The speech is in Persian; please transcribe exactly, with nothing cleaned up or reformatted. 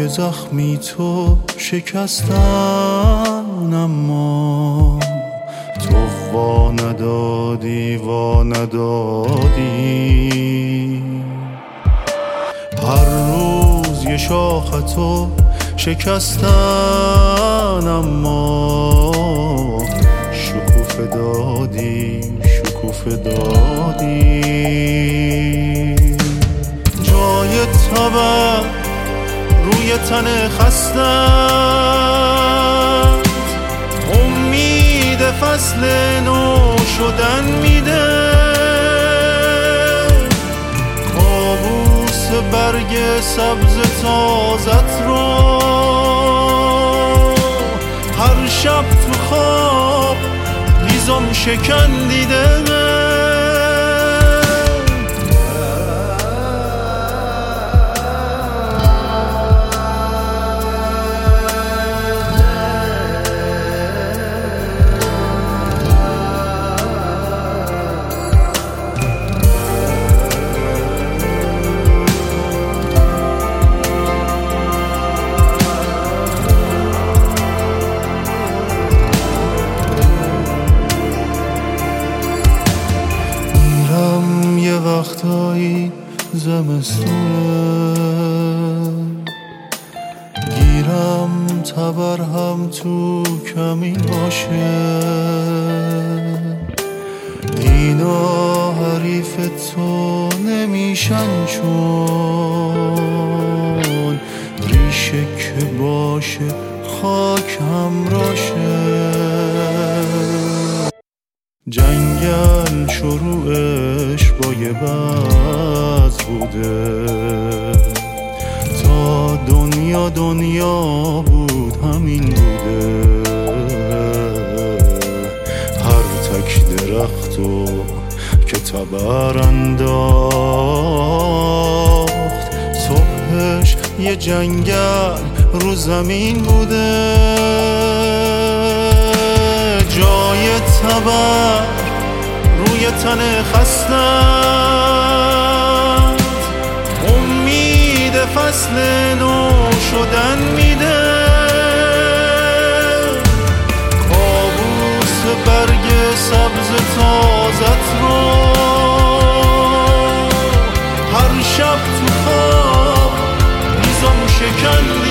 زخمی تو شکستن، اما تو وا ندادی وا ندادی. هر روز یه شاختو شکستن، اما شکوفه دادی شکوفه دادی. جای تبر روی تن خستت، امید فصل نو شدن میده. کابوس برگ سبز تازت رو هر شب تو خواب هیزم شکن دیده. وقتایی زمستونه، گیرم تبر هم تو کمین باشه. اینا حریف تو نمیشن، چون ریشه که باشه خاک همراشه. جنگل شروعش با یه بز بوده، تا دنیا دنیا بود همین بوده. هر تک درختو که تبر انداخت، صبحش یه جنگل رو زمین بوده. جای تبر روی تن خستت، امید فصل نو شدن میده. کابوس برگ سبز تازت رو هر شب تو خواب هیزم شکن